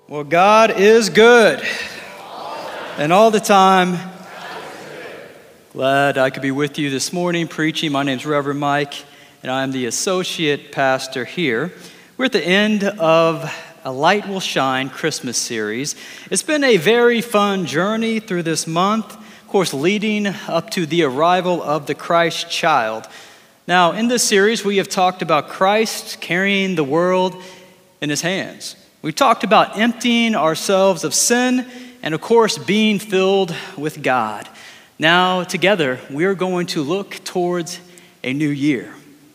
Well, God is good. And all the time. Glad I could be with you this morning preaching. My name's Reverend Mike, and I'm the associate pastor here. We're at the end of A Light Will Shine Christmas series. It's been a very fun journey through this month, of course, leading up to the arrival of the Christ child. Now, in this series, we have talked about Christ carrying the world in his hands. We've talked about emptying ourselves of sin and, of course, being filled with God. Now, together, we are going to look towards a new year.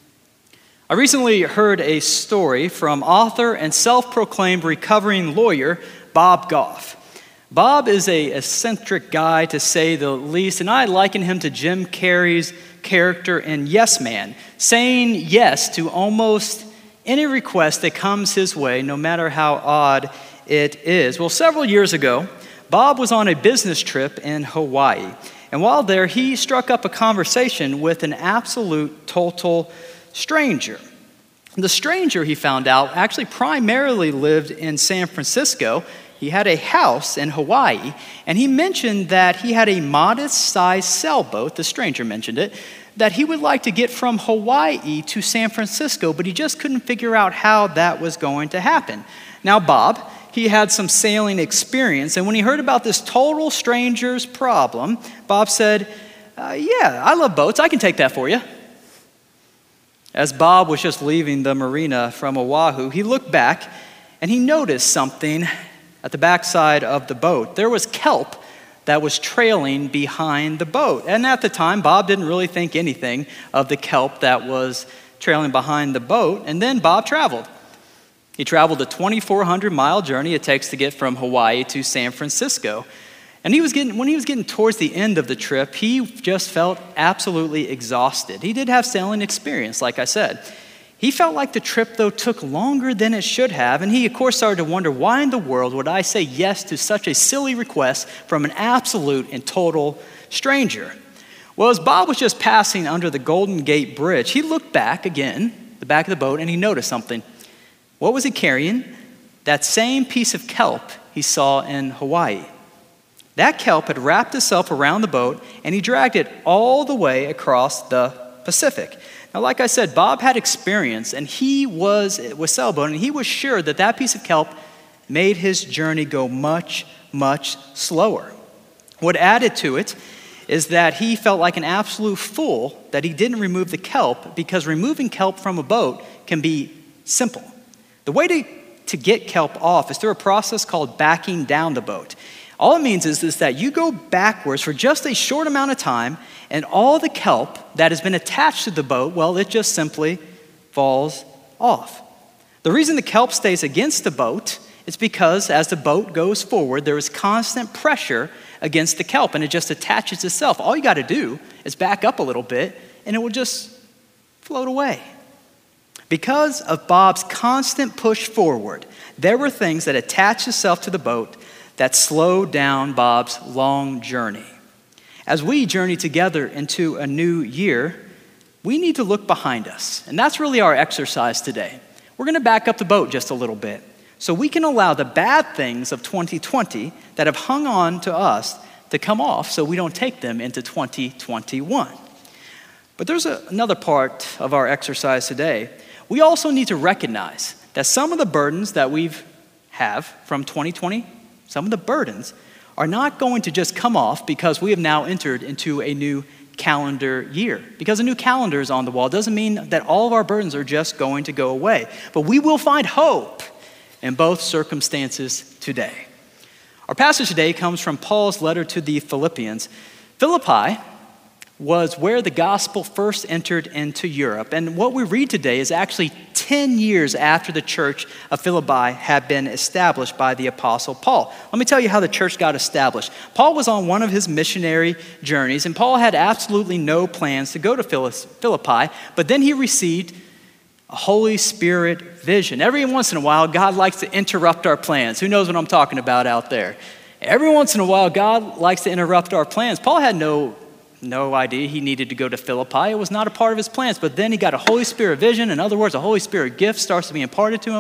I recently heard a story from author and self-proclaimed recovering lawyer Bob Goff. Bob is an eccentric guy, to say the least, and I liken him to Jim Carrey's character in Yes Man, saying yes to almost any request that comes his way, no matter how odd it is. Well, several years ago, Bob was on a business trip in Hawaii. And while there, he struck up a conversation with an absolute total stranger. The stranger, he found out, actually primarily lived in San Francisco. He had a house in Hawaii, and he mentioned that he had a modest-sized sailboat, the stranger mentioned it, that he would like to get from Hawaii to San Francisco, but he just couldn't figure out how that was going to happen. Now, Bob, he had some sailing experience, and when he heard about this total stranger's problem, Bob said, yeah, I love boats. I can take that for you. As Bob was just leaving the marina from Oahu, he looked back, and he noticed something at the backside of the boat. There was kelp that was trailing behind the boat. And at the time, Bob didn't really think anything of the kelp that was trailing behind the boat. And then Bob traveled. He traveled the 2,400-mile journey it takes to get from Hawaii to San Francisco. And when he was getting towards the end of the trip, he just felt absolutely exhausted. He did have sailing experience, like I said. He felt like the trip, though, took longer than it should have, and he, of course, started to wonder, why in the world would I say yes to such a silly request from an absolute and total stranger? Well, as Bob was just passing under the Golden Gate Bridge, he looked back again, the back of the boat, and he noticed something. What was he carrying? That same piece of kelp he saw in Hawaii. That kelp had wrapped itself around the boat, and he dragged it all the way across the Pacific. Now, like I said, Bob had experience, and he was with sailboat, and he was sure that that piece of kelp made his journey go much, much slower. What added to it is that he felt like an absolute fool that he didn't remove the kelp, because removing kelp from a boat can be simple. The way to get kelp off is through a process called backing down the boat. All it means is that you go backwards for just a short amount of time, and all the kelp that has been attached to the boat, well, it just simply falls off. The reason the kelp stays against the boat is because as the boat goes forward, there is constant pressure against the kelp, and it just attaches itself. All you got to do is back up a little bit, and it will just float away. Because of Bob's constant push forward, there were things that attached itself to the boat that slowed down Bob's long journey. As we journey together into a new year, we need to look behind us. And that's really our exercise today. We're going to back up the boat just a little bit so we can allow the bad things of 2020 that have hung on to us to come off so we don't take them into 2021. But there's another part of our exercise today. We also need to recognize that some of the burdens that we have from 2020, some of the burdens are not going to just come off because we have now entered into a new calendar year. Because a new calendar is on the wall doesn't mean that all of our burdens are just going to go away. But we will find hope in both circumstances today. Our passage today comes from Paul's letter to the Philippians. Philippi was where the gospel first entered into Europe. And what we read today is actually 10 years after the church of Philippi had been established by the Apostle Paul. Let me tell you how the church got established. Paul was on one of his missionary journeys, and Paul had absolutely no plans to go to Philippi, but then he received a Holy Spirit vision. Every once in a while, God likes to interrupt our plans. Who knows what I'm talking about out there? Every once in a while, God likes to interrupt our plans. Paul had no idea he needed to go to Philippi. It was not a part of his plans. But then he got a Holy Spirit vision. In other words, a Holy Spirit gift starts to be imparted to him.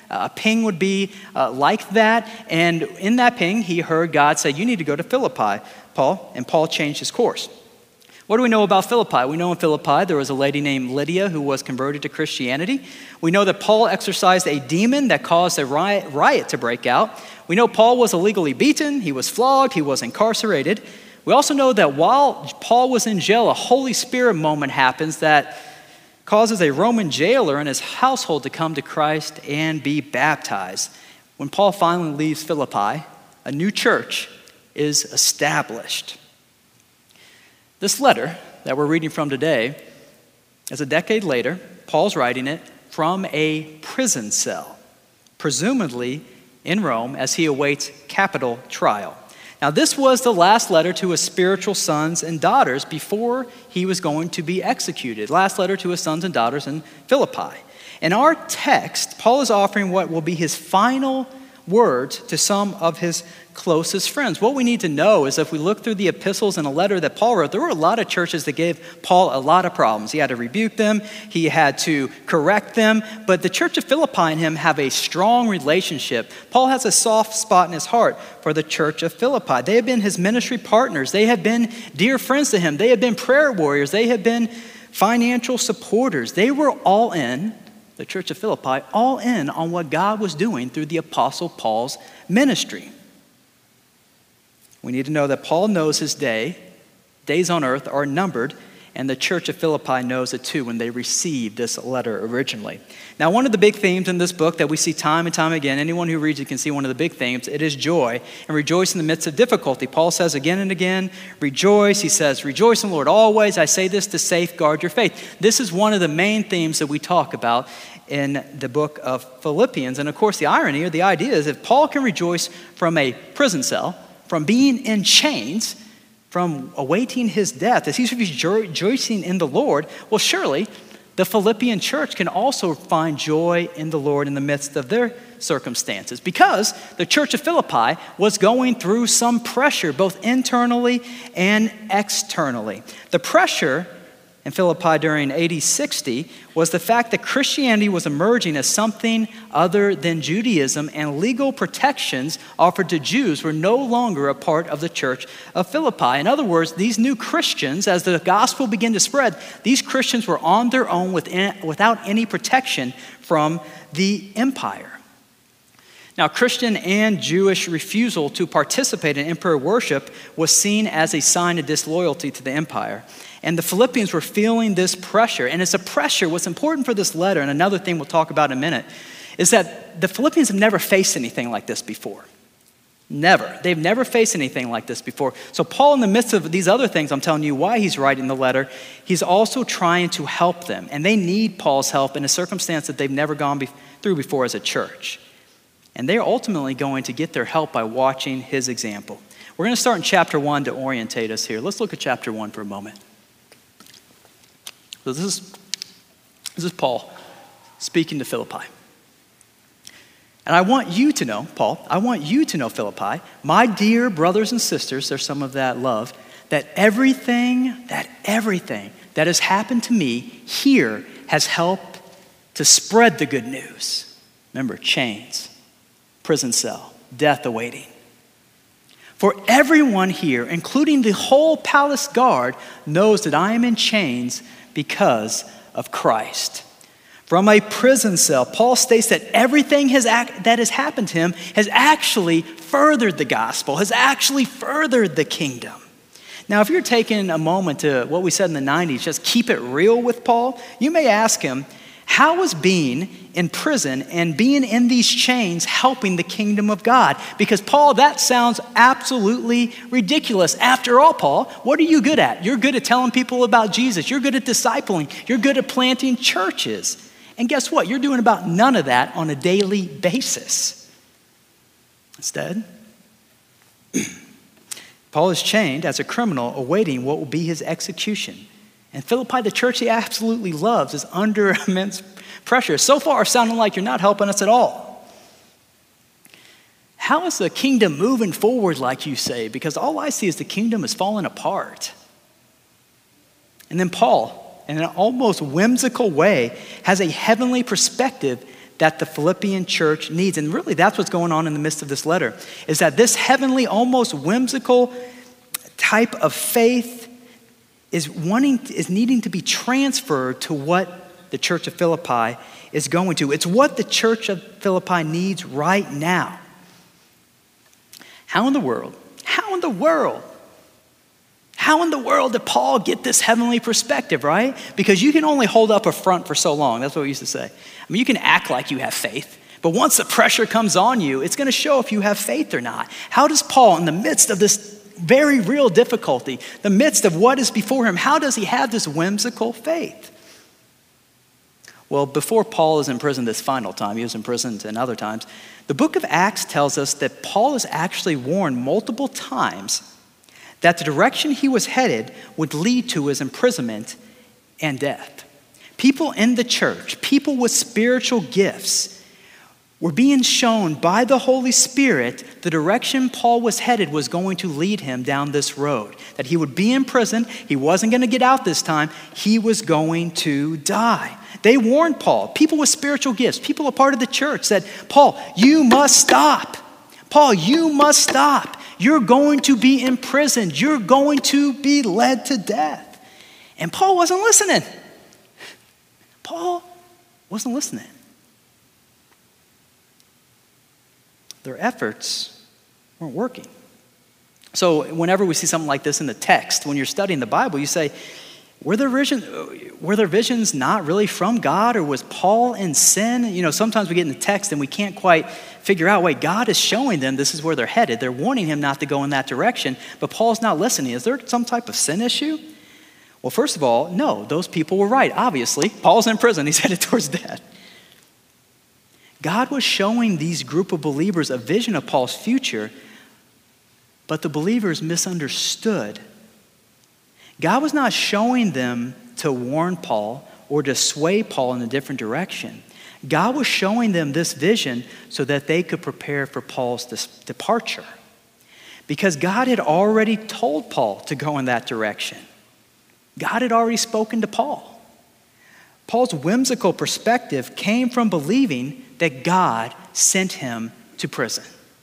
A ping would be like that. And in that ping, he heard God say, you need to go to Philippi, Paul. And Paul changed his course. What do we know about Philippi? We know in Philippi there was a lady named Lydia who was converted to Christianity. We know that Paul exorcised a demon that caused a riot to break out. We know Paul was illegally beaten, he was flogged, he was incarcerated. We also know that while Paul was in jail, a Holy Spirit moment happens that causes a Roman jailer and his household to come to Christ and be baptized. When Paul finally leaves Philippi, a new church is established. This letter that we're reading from today is a decade later. Paul's writing it from a prison cell, presumably in Rome, as he awaits capital trial. Now, this was the last letter to his spiritual sons and daughters before he was going to be executed. Last letter to his sons and daughters in Philippi. In our text, Paul is offering what will be his final words to some of his closest friends. What we need to know is if we look through the epistles and a letter that Paul wrote, there were a lot of churches that gave Paul a lot of problems. He had to rebuke them, he had to correct them, but the church of Philippi and him have a strong relationship. Paul has a soft spot in his heart for the church of Philippi. They have been his ministry partners. They have been dear friends to him. They have been prayer warriors. They have been financial supporters. They were all in, the church of Philippi, all in on what God was doing through the Apostle Paul's ministry. We need to know that Paul knows his days on earth are numbered, and the church of Philippi knows it too when they received this letter originally. Now, one of the big themes in this book that we see time and time again, anyone who reads it can see one of the big themes, it is joy, and rejoice in the midst of difficulty. Paul says again and again, rejoice. He says, rejoice in the Lord always. I say this to safeguard your faith. This is one of the main themes that we talk about in the book of Philippians. And of course, the irony or the idea is if Paul can rejoice from a prison cell, from being in chains, from awaiting his death, as he's rejoicing in the Lord, well, surely the Philippian church can also find joy in the Lord in the midst of their circumstances, because the church of Philippi was going through some pressure, both internally and externally. The pressure in Philippi during AD 60 was the fact that Christianity was emerging as something other than Judaism, and legal protections offered to Jews were no longer a part of the church of Philippi. In other words, these new Christians, as the gospel began to spread, these Christians were on their own without any protection from the empire. Now, Christian and Jewish refusal to participate in emperor worship was seen as a sign of disloyalty to the empire. And the Philippians were feeling this pressure. And it's a pressure, what's important for this letter, and another thing we'll talk about in a minute, is that the Philippians have never faced anything like this before. Never. They've never faced anything like this before. So Paul, in the midst of these other things, I'm telling you why he's writing the letter, he's also trying to help them. And they need Paul's help in a circumstance that they've never gone through before as a church. And they're ultimately going to get their help by watching his example. We're going to start in chapter 1 to orientate us here. Let's look at chapter 1 for a moment. So this is Paul speaking to Philippi. And I want you to know, Paul, I want you to know, Philippi, my dear brothers and sisters, there's some of that love, that everything that has happened to me here has helped to spread the good news. Remember, chains, prison cell, death awaiting. For everyone here, including the whole palace guard, knows that I am in chains because of Christ. From a prison cell, Paul states that everything that has happened to him has actually furthered the gospel, has actually furthered the kingdom. Now, if you're taking a moment to what we said in the 90s, just keep it real with Paul, you may ask him, how was being in prison and being in these chains helping the kingdom of God? Because, Paul, that sounds absolutely ridiculous. After all, Paul, what are you good at? You're good at telling people about Jesus. You're good at discipling. You're good at planting churches. And guess what? You're doing about none of that on a daily basis. Instead, Paul is chained as a criminal awaiting what will be his execution. And Philippi, the church he absolutely loves, is under immense pressure. So far, sounding like you're not helping us at all. How is the kingdom moving forward, like you say? Because all I see is the kingdom is falling apart. And then Paul, in an almost whimsical way, has a heavenly perspective that the Philippian church needs. And really, that's what's going on in the midst of this letter, is that this heavenly, almost whimsical type of faith is needing to be transferred to what the church of Philippi is going to. It's what the church of Philippi needs right now. How in the world did Paul get this heavenly perspective, right? Because you can only hold up a front for so long. That's what we used to say. I mean, you can act like you have faith, but once the pressure comes on you, it's going to show if you have faith or not. How does Paul, in the midst of this very real difficulty, the midst of what is before him, how does he have this whimsical faith? Well, before Paul is in prison this final time, he was in prison and other times, the book of Acts tells us that Paul is actually warned multiple times that the direction he was headed would lead to his imprisonment and death. People in the church, people with spiritual gifts, were being shown by the Holy Spirit the direction Paul was headed was going to lead him down this road. That he would be in prison, he wasn't going to get out this time, he was going to die. They warned Paul, people with spiritual gifts, people a part of the church said, Paul, you must stop. Paul, you must stop. You're going to be imprisoned. You're going to be led to death. And Paul wasn't listening. Paul wasn't listening. Their efforts weren't working. So whenever we see something like this in the text, when you're studying the Bible, you say, were their visions not really from God, or was Paul in sin? You know, sometimes we get in the text and we can't quite figure out, wait, God is showing them this is where they're headed. They're warning him not to go in that direction, but Paul's not listening. Is there some type of sin issue? Well, first of all, no, those people were right, obviously. Paul's in prison, he's headed towards death. God was showing these group of believers a vision of Paul's future, but the believers misunderstood. God was not showing them to warn Paul or to sway Paul in a different direction. God was showing them this vision so that they could prepare for Paul's departure. Because God had already told Paul to go in that direction. God had already spoken to Paul. Paul's whimsical perspective came from believing that God sent him to prison.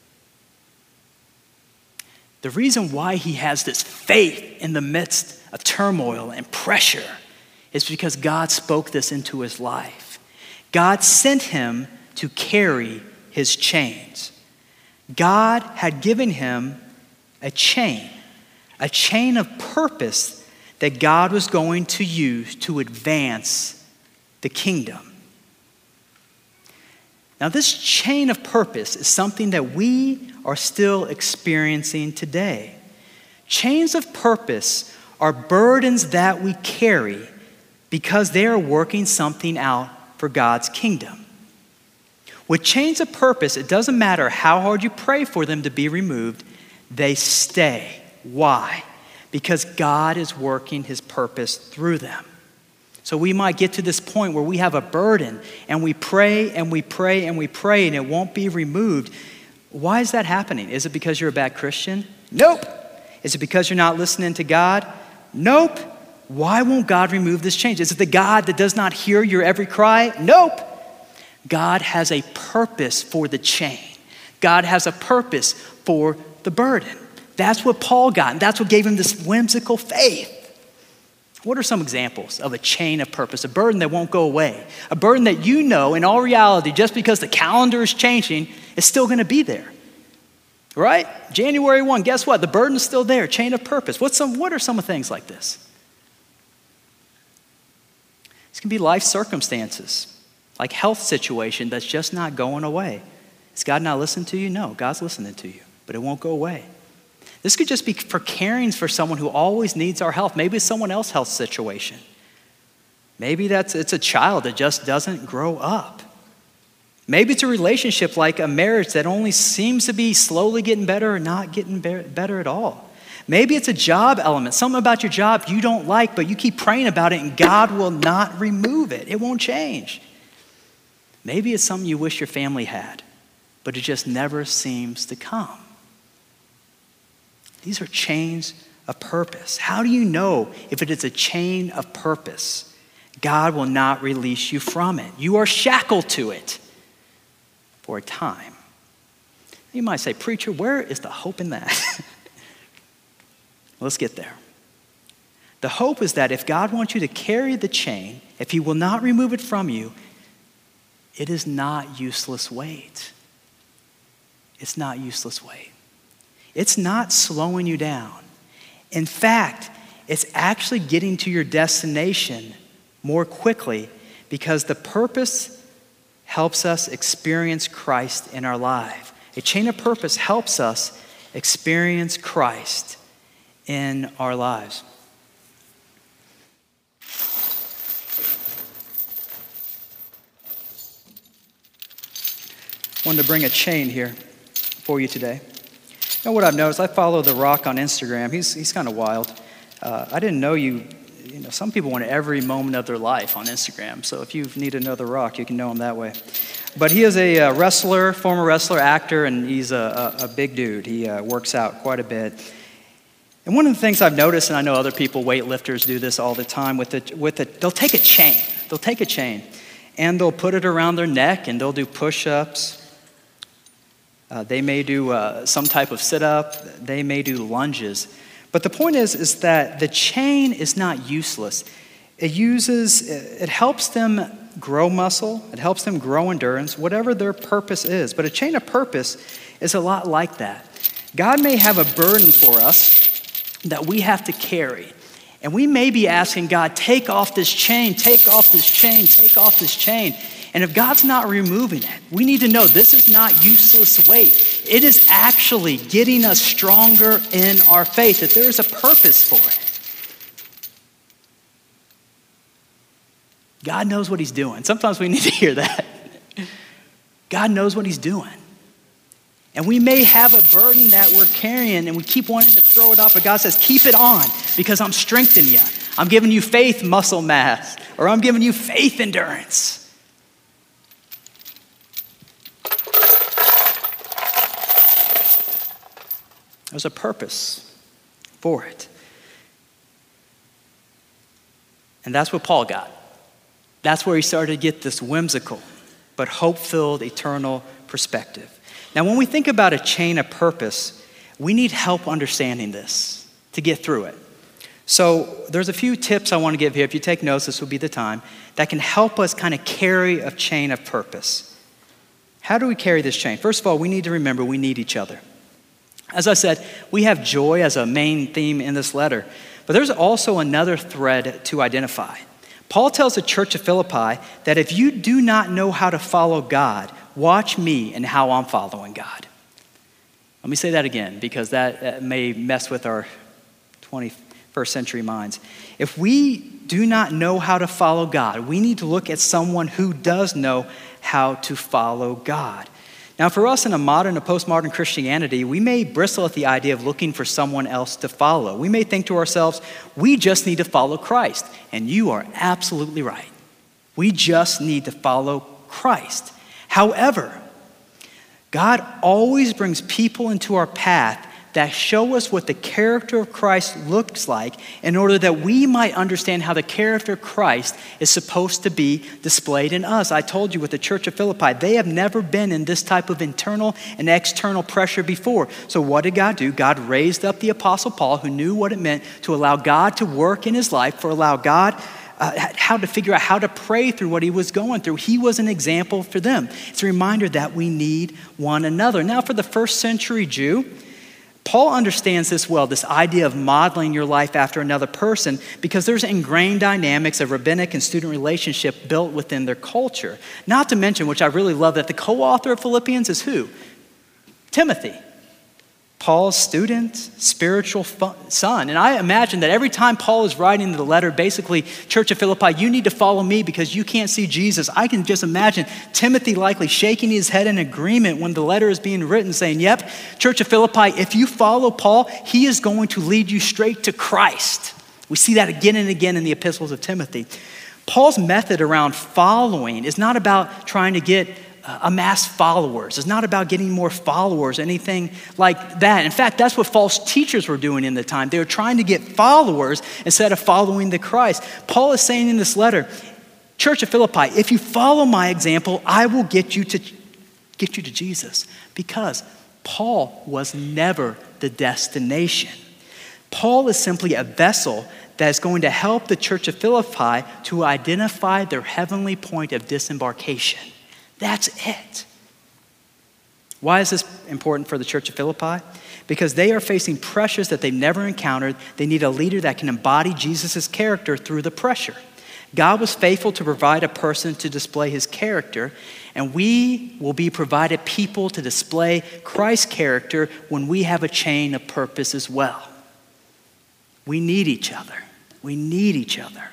The reason why he has this faith in the midst of turmoil and pressure is because God spoke this into his life. God sent him to carry his chains. God had given him a chain of purpose that God was going to use to advance the kingdom. Now, this chain of purpose is something that we are still experiencing today. Chains of purpose are burdens that we carry because they are working something out for God's kingdom. With chains of purpose, it doesn't matter how hard you pray for them to be removed, they stay. Why? Because God is working his purpose through them. So we might get to this point where we have a burden and we pray and we pray and we pray and it won't be removed. Why is that happening? Is it because you're a bad Christian? Nope. Is it because you're not listening to God? Nope. Why won't God remove this change? Is it the God that does not hear your every cry? Nope. God has a purpose for the chain. God has a purpose for the burden. That's what Paul got, and that's what gave him this whimsical faith. What are some examples of a chain of purpose, a burden that won't go away, a burden that you know in all reality, just because the calendar is changing, is still going to be there, right? January 1, guess what? The burden is still there, chain of purpose. What are some of things like this? This can be life circumstances, like health situation that's just not going away. Is God not listening to you? No, God's listening to you, but it won't go away. This could just be for caring for someone who always needs our help. Maybe it's someone else's health situation. Maybe it's a child that just doesn't grow up. Maybe it's a relationship like a marriage that only seems to be slowly getting better or not getting better at all. Maybe it's a job element, something about your job you don't like, but you keep praying about it and God will not remove it. It won't change. Maybe it's something you wish your family had, but it just never seems to come. These are chains of purpose. How do you know if it is a chain of purpose? God will not release you from it. You are shackled to it. for a time. You might say, preacher, where is the hope in that? Let's get there. The hope is that if God wants you to carry the chain, if he will not remove it from you, it is not useless weight. It's not useless weight. It's not slowing you down. In fact, it's actually getting to your destination more quickly because the purpose helps us experience Christ in our life. A chain of purpose helps us experience Christ in our lives. I wanted to bring a chain here for you today. You know what I've noticed? I follow The Rock on Instagram. He's kind of wild. I didn't know some people want every moment of their life on Instagram. So if you need to know The Rock, you can know him that way. But he is a wrestler, former wrestler, actor, and he's a big dude. He works out quite a bit. And one of the things I've noticed, and I know other people, weightlifters, do this all the time, they'll take a chain. They'll take a chain, and they'll put it around their neck, and they'll do push-ups. They may do some type of sit-up. They may do lunges. But the point is that the chain is not useless. It helps them grow muscle. It helps them grow endurance, whatever their purpose is. But a chain of purpose is a lot like that. God may have a burden for us that we have to carry. And we may be asking God, take off this chain, take off this chain, take off this chain. And if God's not removing it, we need to know this is not useless weight. It is actually getting us stronger in our faith, that there is a purpose for it. God knows what he's doing. Sometimes we need to hear that. God knows what he's doing. And we may have a burden that we're carrying and we keep wanting to throw it off, but God says, keep it on because I'm strengthening you. I'm giving you faith muscle mass, or I'm giving you faith endurance. There's a purpose for it. And that's what Paul got. That's where he started to get this whimsical but hope-filled eternal perspective. Now, when we think about a chain of purpose, we need help understanding this to get through it. So there's a few tips I want to give here. If you take notes, this will be the time, that can help us kind of carry a chain of purpose. How do we carry this chain? First of all, we need to remember we need each other. As I said, we have joy as a main theme in this letter, but there's also another thread to identify. Paul tells the church of Philippi that if you do not know how to follow God, watch me and how I'm following God. Let me say that again because that may mess with our 21st century minds. If we do not know how to follow God, we need to look at someone who does know how to follow God. Now, for us in a postmodern Christianity, we may bristle at the idea of looking for someone else to follow. We may think to ourselves, we just need to follow Christ. And you are absolutely right. We just need to follow Christ. However, God always brings people into our path that show us what the character of Christ looks like in order that we might understand how the character of Christ is supposed to be displayed in us. I told you with the church of Philippi, they have never been in this type of internal and external pressure before. So what did God do? God raised up the Apostle Paul, who knew what it meant to allow God to work in his life, for allow God how to figure out how to pray through what he was going through. He was an example for them. It's a reminder that we need one another. Now, for the first century Jew, Paul understands this well, this idea of modeling your life after another person, because there's ingrained dynamics of rabbinic and student relationship built within their culture. Not to mention, which I really love, that the co-author of Philippians is who? Timothy. Paul's student, spiritual son. And I imagine that every time Paul is writing the letter, basically, Church of Philippi, you need to follow me because you can't see Jesus. I can just imagine Timothy likely shaking his head in agreement when the letter is being written, saying, yep, Church of Philippi, if you follow Paul, he is going to lead you straight to Christ. We see that again and again in the epistles of Timothy. Paul's method around following is not about trying to get amass followers. It's not about getting more followers, anything like that. In fact, that's what false teachers were doing in the time. They were trying to get followers instead of following the Christ. Paul is saying in this letter, Church of Philippi, if you follow my example, I will get you to get you to Jesus, because Paul was never the destination. Paul is simply a vessel that is going to help the church of Philippi to identify their heavenly point of disembarkation. That's it. Why is this important for the church of Philippi? Because they are facing pressures that they've never encountered. They need a leader that can embody Jesus' character through the pressure. God was faithful to provide a person to display his character, and we will be provided people to display Christ's character when we have a chain of purpose as well. We need each other. We need each other.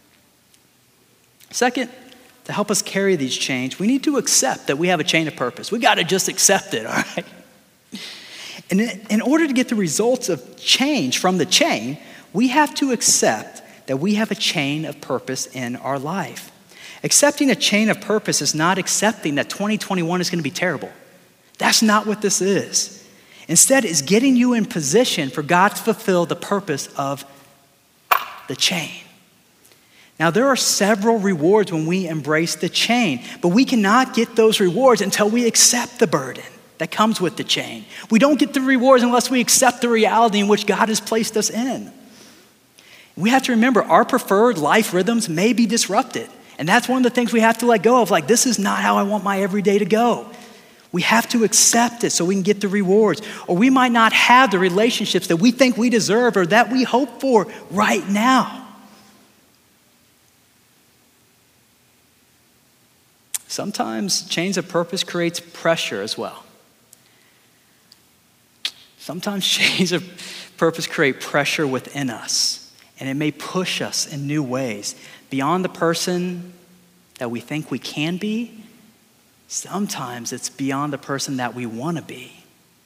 Second, to help us carry these chains, we need to accept that we have a chain of purpose. We got to just accept it, all right? And in order to get the results of change from the chain, we have to accept that we have a chain of purpose in our life. Accepting a chain of purpose is not accepting that 2021 is going to be terrible. That's not what this is. Instead, it's getting you in position for God to fulfill the purpose of the chain. Now, there are several rewards when we embrace the chain, but we cannot get those rewards until we accept the burden that comes with the chain. We don't get the rewards unless we accept the reality in which God has placed us in. We have to remember our preferred life rhythms may be disrupted. And that's one of the things we have to let go of. Like, this is not how I want my everyday to go. We have to accept it so we can get the rewards. Or we might not have the relationships that we think we deserve or that we hope for right now. Sometimes chains of purpose creates pressure as well. Sometimes chains of purpose create pressure within us. And it may push us in new ways beyond the person that we think we can be. Sometimes it's beyond the person that we want to be.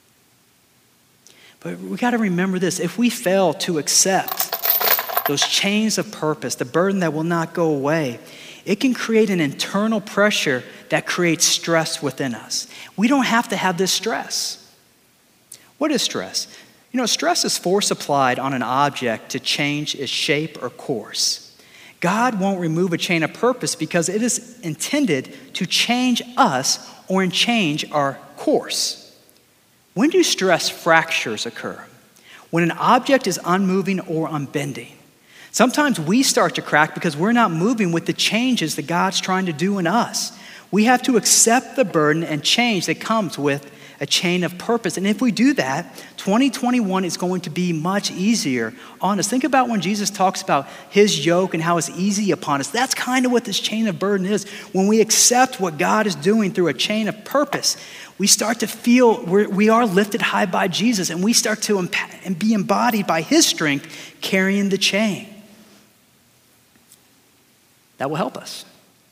But we got to remember this. If we fail to accept those chains of purpose, the burden that will not go away, it can create an internal pressure that creates stress within us. We don't have to have this stress. What is stress? You know, stress is force applied on an object to change its shape or course. God won't remove a chain of purpose because it is intended to change us or change our course. When do stress fractures occur? When an object is unmoving or unbending. Sometimes we start to crack because we're not moving with the changes that God's trying to do in us. We have to accept the burden and change that comes with a chain of purpose. And if we do that, 2021 is going to be much easier on us. Think about when Jesus talks about his yoke and how it's easy upon us. That's kind of what this chain of burden is. When we accept what God is doing through a chain of purpose, we start to feel we are lifted high by Jesus, and we start to be embodied by his strength carrying the chain. That will help us.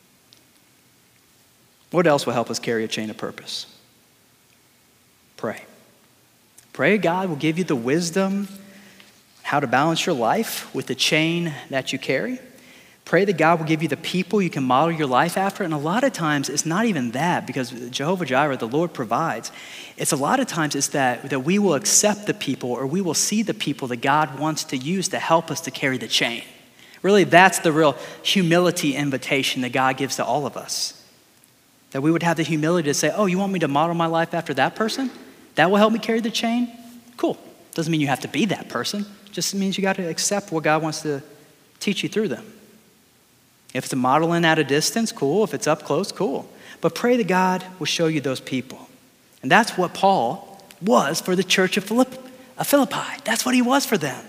What else will help us carry a chain of purpose? Pray. Pray God will give you the wisdom how to balance your life with the chain that you carry. Pray that God will give you the people you can model your life after. And a lot of times it's not even that, because Jehovah Jireh, the Lord provides. It's a lot of times it's that we will accept the people, or we will see the people that God wants to use to help us to carry the chain. Really, that's the real humility invitation that God gives to all of us. That we would have the humility to say, oh, you want me to model my life after that person? That will help me carry the chain? Cool. Doesn't mean you have to be that person. It just means you got to accept what God wants to teach you through them. If it's a modeling at a distance, cool. If it's up close, cool. But pray that God will show you those people. And that's what Paul was for the church of Philippi. That's what he was for them.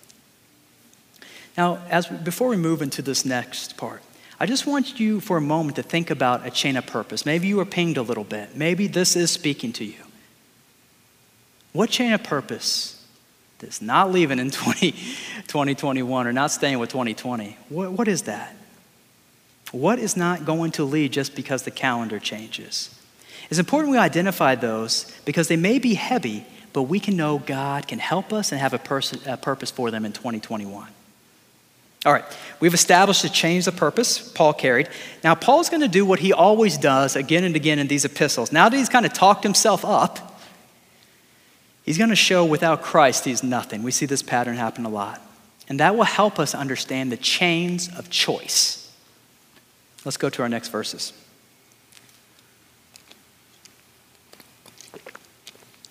Now, before we move into this next part, I just want you for a moment to think about a chain of purpose. Maybe you were pinged a little bit. Maybe this is speaking to you. What chain of purpose is not leaving in 2021 or not staying with 2020? What is that? What is not going to lead just because the calendar changes? It's important we identify those because they may be heavy, but we can know God can help us and have a purpose for them in 2021. All right, we've established the chains of purpose Paul carried. Now, Paul's going to do what he always does again and again in these epistles. Now that he's kind of talked himself up, he's going to show without Christ he's nothing. We see this pattern happen a lot. And that will help us understand the chains of choice. Let's go to our next verses.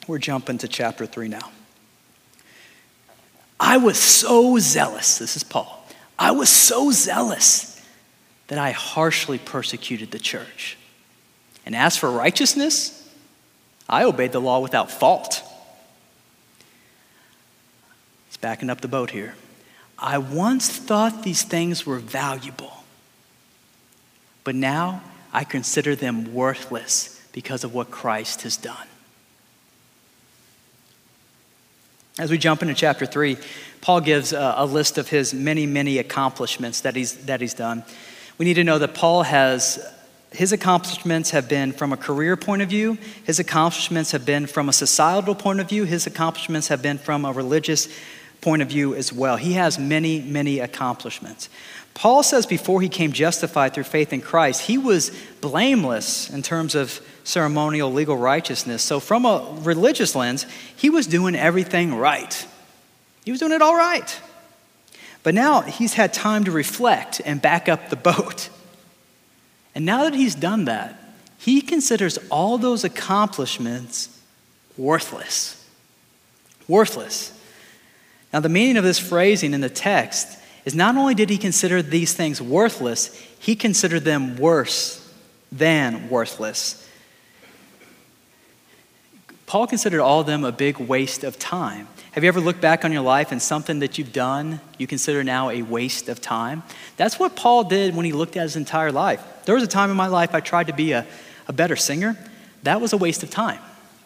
We're jumping to chapter 3 now. I was so zealous, this is Paul. I was so zealous that I harshly persecuted the church. And as for righteousness, I obeyed the law without fault. He's backing up the boat here. I once thought these things were valuable, but now I consider them worthless because of what Christ has done. As we jump into chapter 3, Paul gives a list of his many, many accomplishments that he's done. We need to know that his accomplishments have been from a career point of view. His accomplishments have been from a societal point of view. His accomplishments have been from a religious point of view as well. He has many, many accomplishments. Paul says before he came justified through faith in Christ, he was blameless in terms of ceremonial legal righteousness. So from a religious lens, he was doing everything right. He was doing it all right. But now he's had time to reflect and back up the boat. And now that he's done that, he considers all those accomplishments worthless. Worthless. Now the meaning of this phrasing in the text is not only did he consider these things worthless, he considered them worse than worthless. Paul considered all of them a big waste of time. Have you ever looked back on your life and something that you've done you consider now a waste of time? That's what Paul did when he looked at his entire life. There was a time in my life I tried to be a better singer. That was a waste of time.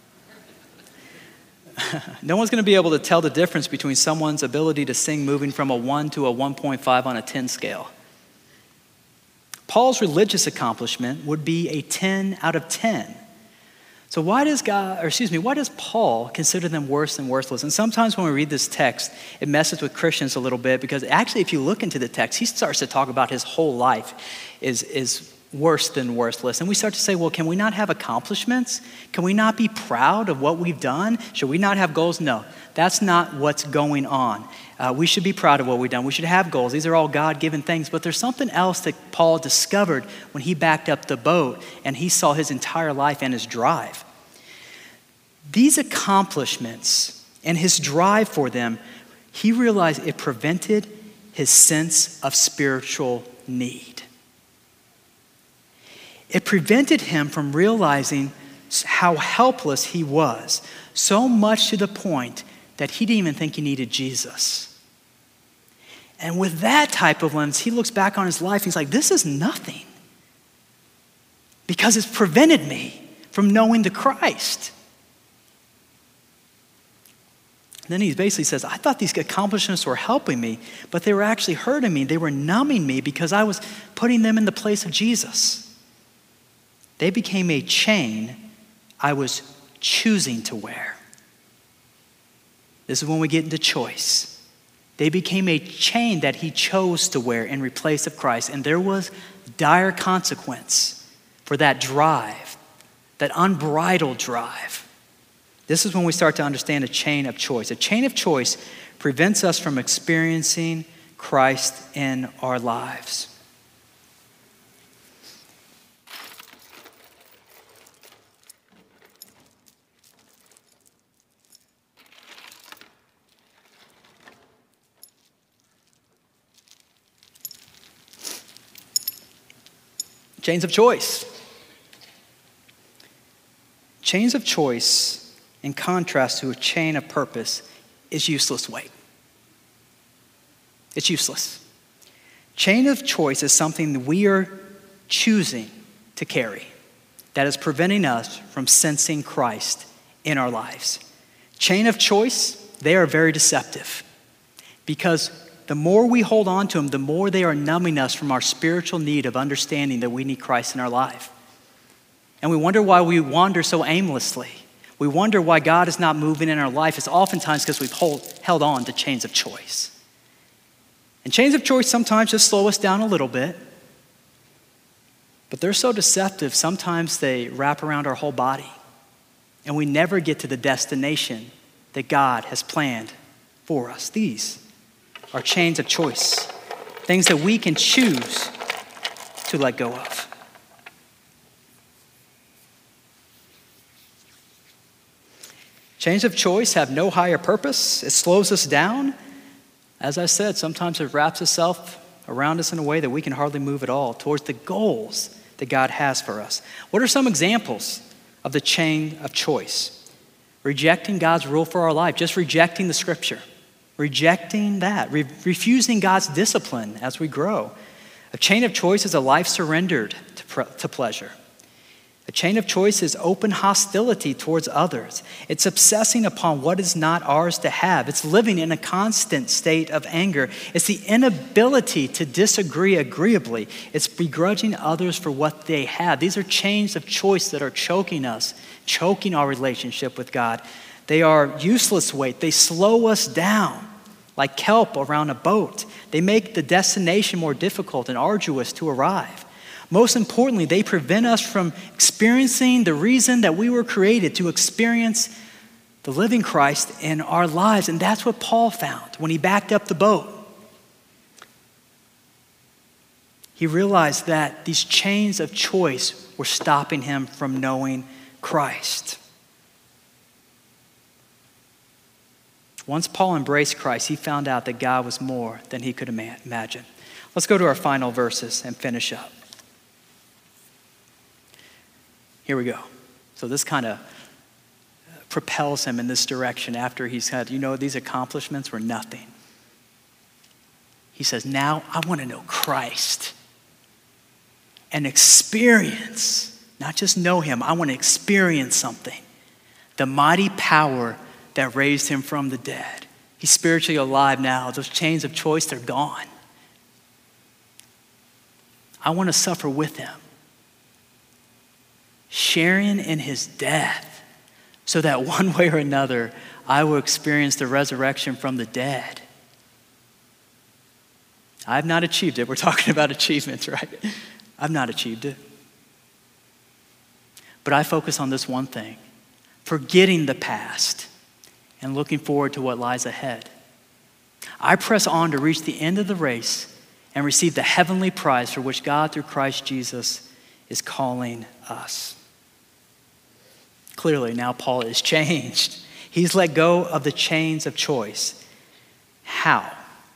No one's going to be able to tell the difference between someone's ability to sing moving from a 1 to a 1.5 on a 10 scale. Paul's religious accomplishment would be a 10 out of 10. So why does Paul consider them worse than worthless? And sometimes when we read this text, it messes with Christians a little bit because actually if you look into the text, he starts to talk about his whole life is worse than worthless. And we start to say, well, can we not have accomplishments? Can we not be proud of what we've done? Should we not have goals? No, that's not what's going on. We should be proud of what we've done. We should have goals. These are all God-given things. But there's something else that Paul discovered when he backed up the boat and he saw his entire life and his drive. These accomplishments and his drive for them, he realized it prevented his sense of spiritual need. It prevented him from realizing how helpless he was, so much to the point that he didn't even think he needed Jesus. And with that type of lens, he looks back on his life and he's like, this is nothing because it's prevented me from knowing the Christ. And then he basically says, I thought these accomplishments were helping me, but they were actually hurting me. They were numbing me because I was putting them in the place of Jesus. They became a chain I was choosing to wear. This is when we get into choice. They became a chain that he chose to wear in replace of Christ. And there was dire consequence for that drive, that unbridled drive. This is when we start to understand a chain of choice. A chain of choice prevents us from experiencing Christ in our lives. Chains of choice. Chains of choice, in contrast to a chain of purpose, is useless weight. It's useless. Chain of choice is something that we are choosing to carry that is preventing us from sensing Christ in our lives. Chain of choice, they are very deceptive because the more we hold on to them, the more they are numbing us from our spiritual need of understanding that we need Christ in our life. And we wonder why we wander so aimlessly. We wonder why God is not moving in our life. It's oftentimes because we've held on to chains of choice. And chains of choice sometimes just slow us down a little bit. But they're so deceptive, sometimes they wrap around our whole body. And we never get to the destination that God has planned for us. These are chains of choice, things that we can choose to let go of. Change of choice have no higher purpose. It slows us down. As I said, sometimes it wraps itself around us in a way that we can hardly move at all towards the goals that God has for us. What are some examples of the change of choice? Rejecting God's rule for our life, just rejecting the scripture. Rejecting that, refusing God's discipline as we grow. A change of choice is a life surrendered to pleasure. A change of choice is open hostility towards others. It's obsessing upon what is not ours to have. It's living in a constant state of anger. It's the inability to disagree agreeably. It's begrudging others for what they have. These are changes of choice that are choking us, choking our relationship with God. They are useless weight. They slow us down like kelp around a boat. They make the destination more difficult and arduous to arrive. Most importantly, they prevent us from experiencing the reason that we were created, to experience the living Christ in our lives. And that's what Paul found when he backed up the boat. He realized that these chains of choice were stopping him from knowing Christ. Once Paul embraced Christ, he found out that God was more than he could imagine. Let's go to our final verses and finish up. Here we go. So this kind of propels him in this direction after he's had, these accomplishments were nothing. He says, now I want to know Christ and experience, not just know him, I want to experience something. The mighty power that raised him from the dead. He's spiritually alive now. Those chains of choice, they're gone. I want to suffer with him, sharing in his death, so that one way or another, I will experience the resurrection from the dead. I've not achieved it. We're talking about achievements, right? I've not achieved it. But I focus on this one thing, forgetting the past and looking forward to what lies ahead. I press on to reach the end of the race and receive the heavenly prize for which God, through Christ Jesus, is calling us. Clearly, now Paul is changed. He's let go of the chains of choice. How?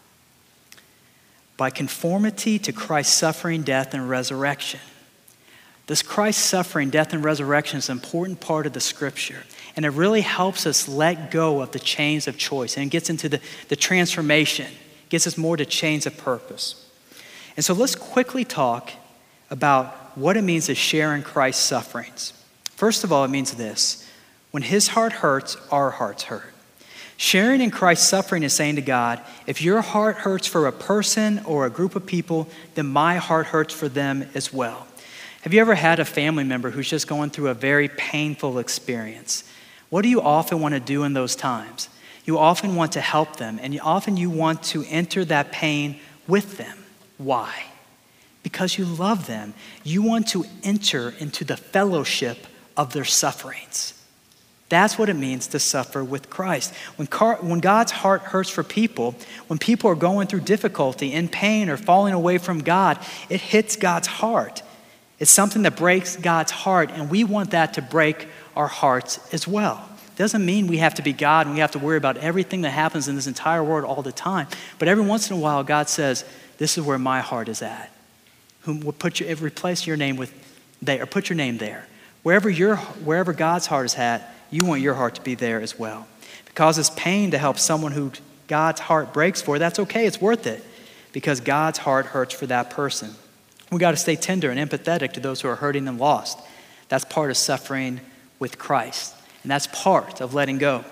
By conformity to Christ's suffering, death, and resurrection. This Christ's suffering, death, and resurrection is an important part of the scripture. And it really helps us let go of the chains of choice. And it gets into the transformation. It gets us more to chains of purpose. And so let's quickly talk about what it means to share in Christ's sufferings. First of all, it means this. When his heart hurts, our hearts hurt. Sharing in Christ's suffering is saying to God, if your heart hurts for a person or a group of people, then my heart hurts for them as well. Have you ever had a family member who's just going through a very painful experience? What do you often want to do in those times? You often want to help them, and often you want to enter that pain with them. Why? Because you love them. You want to enter into the fellowship of their sufferings. That's what it means to suffer with Christ. When God's heart hurts for people, when people are going through difficulty, in pain, or falling away from God, it hits God's heart. It's something that breaks God's heart, and we want that to break our hearts as well. It doesn't mean we have to be God and we have to worry about everything that happens in this entire world all the time. But every once in a while, God says, this is where my heart is at. Replace your name with there, or put your name there. Wherever God's heart is at, you want your heart to be there as well. If it causes pain to help someone who God's heart breaks for, that's okay, it's worth it, because God's heart hurts for that person. We got to stay tender and empathetic to those who are hurting and lost. That's part of suffering with Christ. And that's part of letting go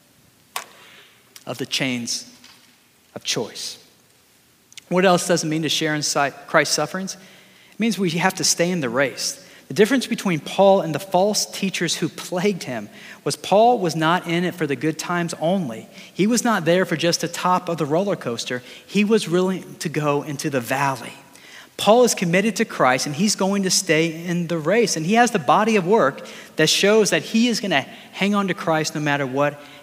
of the chains of choice. What else does it mean to share in Christ's sufferings? It means we have to stay in the race. The difference between Paul and the false teachers who plagued him was Paul was not in it for the good times only. He was not there for just the top of the roller coaster. He was willing to go into the valley. Paul is committed to Christ, and he's going to stay in the race. And he has the body of work that shows that he is going to hang on to Christ no matter what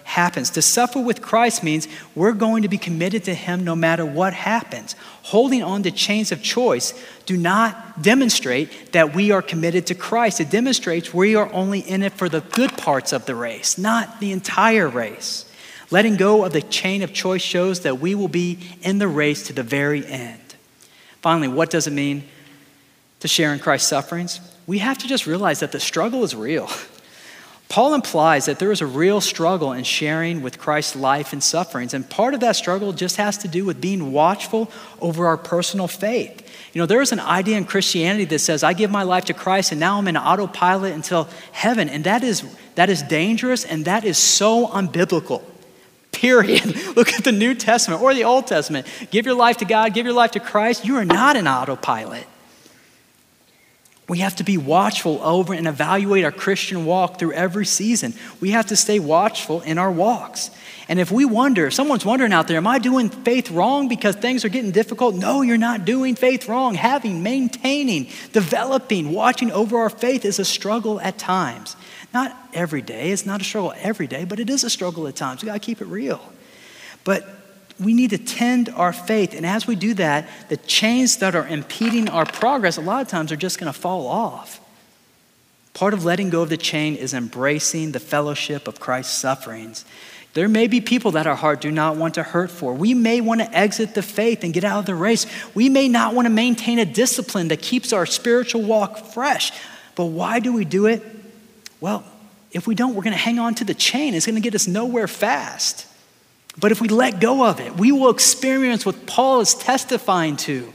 happens. To suffer with Christ means we're going to be committed to him no matter what happens. Holding on to chains of choice do not demonstrate that we are committed to Christ. It demonstrates we are only in it for the good parts of the race, not the entire race. Letting go of the chain of choice shows that we will be in the race to the very end. Finally, what does it mean to share in Christ's sufferings? We have to just realize that the struggle is real. Paul implies that there is a real struggle in sharing with Christ's life and sufferings, and part of that struggle just has to do with being watchful over our personal faith. You know, there is an idea in Christianity that says, I give my life to Christ and now I'm in autopilot until heaven, and that is dangerous and that is so unbiblical. Period. Look at the New Testament or the Old Testament. Give your life to God, give your life to Christ. You are not an autopilot. We have to be watchful over and evaluate our Christian walk through every season. We have to stay watchful in our walks. And if someone's wondering out there, am I doing faith wrong because things are getting difficult? No, you're not doing faith wrong. Maintaining, developing, watching over our faith is a struggle at times. Not every day. It's not a struggle every day, but it is a struggle at times. We got to keep it real. But we need to tend our faith. And as we do that, the chains that are impeding our progress a lot of times are just going to fall off. Part of letting go of the chain is embracing the fellowship of Christ's sufferings. There may be people that our heart do not want to hurt for. We may want to exit the faith and get out of the race. We may not want to maintain a discipline that keeps our spiritual walk fresh. But why do we do it? Well, if we don't, we're going to hang on to the chain. It's going to get us nowhere fast. But if we let go of it, we will experience what Paul is testifying to.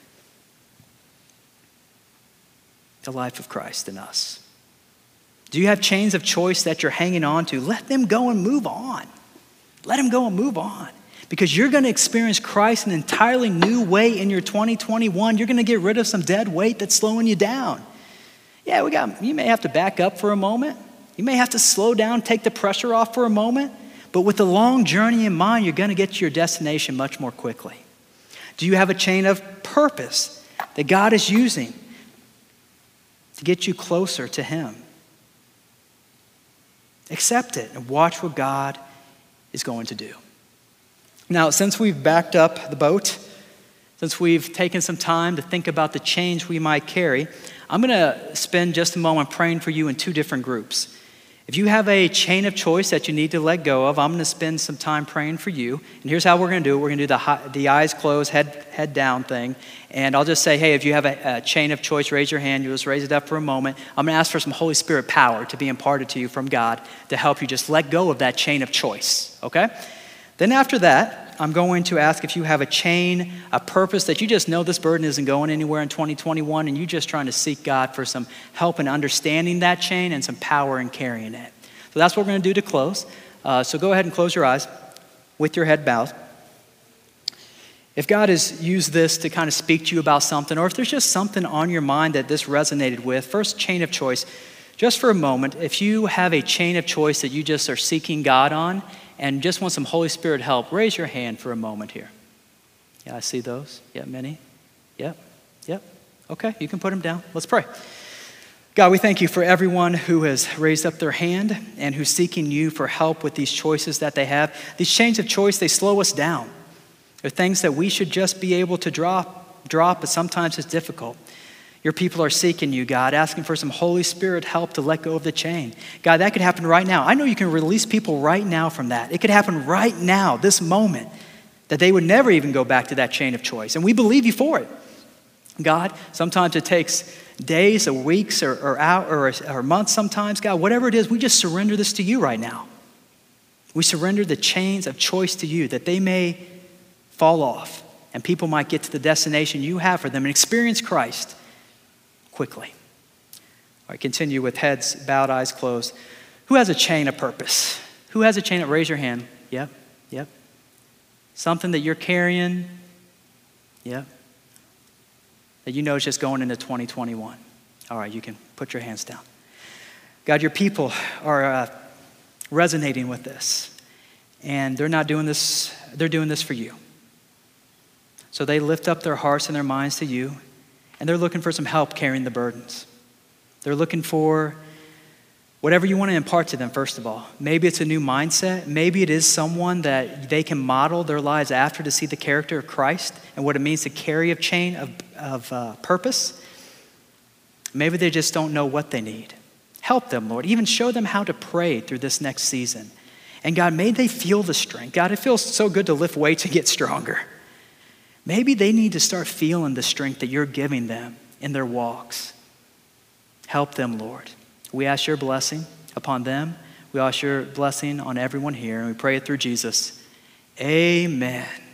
The life of Christ in us. Do you have chains of choice that you're hanging on to? Let them go and move on. Let them go and move on. Because you're going to experience Christ in an entirely new way in your 2021. You're going to get rid of some dead weight that's slowing you down. Yeah, you may have to back up for a moment. You may have to slow down, take the pressure off for a moment. But with the long journey in mind, you're going to get to your destination much more quickly. Do you have a chain of purpose that God is using to get you closer to him? Accept it and watch what God is going to do. Now, since we've backed up the boat, since we've taken some time to think about the change we might carry, I'm going to spend just a moment praying for you in two different groups. If you have a chain of choice that you need to let go of, I'm going to spend some time praying for you. And here's how we're going to do it. We're going to do the eyes closed, head down thing. And I'll just say, hey, if you have a chain of choice, raise your hand. You just raise it up for a moment. I'm going to ask for some Holy Spirit power to be imparted to you from God to help you just let go of that chain of choice, okay? Then after that, I'm going to ask if you have a chain, a purpose that you just know this burden isn't going anywhere in 2021 and you're just trying to seek God for some help in understanding that chain and some power in carrying it. So that's what we're going to do to close. So go ahead and close your eyes with your head bowed. If God has used this to kind of speak to you about something, or if there's just something on your mind that this resonated with, first chain of choice, just for a moment, if you have a chain of choice that you just are seeking God on, and just want some Holy Spirit help, raise your hand for a moment here. Yeah, I see those. Yeah, many. Yep. Okay, you can put them down. Let's pray. God, we thank you for everyone who has raised up their hand and who's seeking you for help with these choices that they have. These chains of choice, they slow us down. They're things that we should just be able to drop, but sometimes it's difficult. Your people are seeking you, God, asking for some Holy Spirit help to let go of the chain. God, that could happen right now. I know you can release people right now from that. It could happen right now, this moment, that they would never even go back to that chain of choice. And we believe you for it. God, sometimes it takes days or weeks or months sometimes. God, whatever it is, we just surrender this to you right now. We surrender the chains of choice to you that they may fall off and people might get to the destination you have for them and experience Christ quickly. All right, continue with heads bowed, eyes closed. Who has a chain of purpose? Who has a chain of, raise your hand. Yep. Something that you're carrying. Yep. That you know is just going into 2021. All right, you can put your hands down. God, your people are resonating with this. And they're not doing this, they're doing this for you. So they lift up their hearts and their minds to you. And they're looking for some help carrying the burdens. They're looking for Whatever you want to impart to them, first of all. Maybe it's a new mindset. Maybe it is someone that they can model their lives after to see the character of Christ and what it means to carry a chain of purpose. Maybe they just don't know what they need. Help them, Lord. Even show them how to pray through this next season. And God, may they feel the strength. God, it feels so good to lift weights and get stronger. Maybe they need to start feeling the strength that you're giving them in their walks. Help them, Lord. We ask your blessing upon them. We ask your blessing on everyone here, and we pray it through Jesus. Amen.